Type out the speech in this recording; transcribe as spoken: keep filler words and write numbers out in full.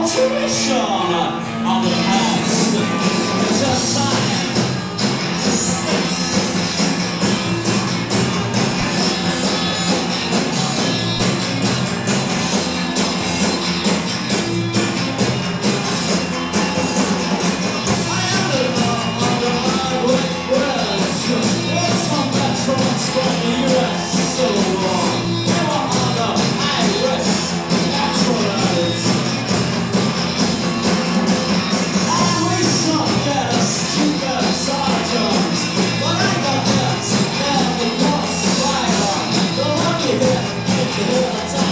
alteration of the past. It's a time to stay. I am the law of the highway words. It's on veterans from the U S Civil War. They were under Irish naturalists. And we shot at a stupid sergeant, but I got hit and the crossfire. The lucky hit, hit the hill attack.